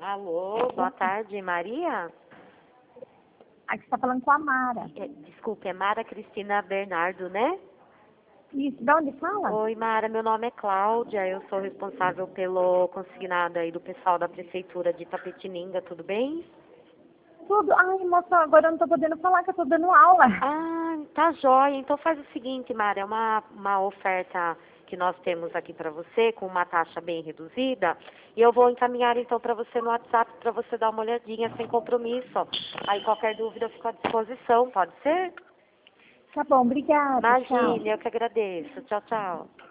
Alô, boa tarde, Maria? Aqui você tá falando com a Mara. Desculpe, é Mara Cristina Bernardo, né? Isso, de onde fala? Oi, Mara, meu nome é Cláudia, eu sou responsável pelo consignado aí do pessoal da Prefeitura de Itapetininga, tudo bem? Tudo. Ai, moça, agora eu não tô podendo falar que eu tô dando aula. Ah, tá jóia. Então faz o seguinte, Mara, é uma oferta que nós temos aqui para você, com uma taxa bem reduzida, e eu vou encaminhar então para você no WhatsApp para você dar uma olhadinha sem compromisso. Aí qualquer dúvida eu fico à disposição, pode ser? Tá bom, obrigada. Tchau. Imagine, eu que agradeço. Tchau, tchau.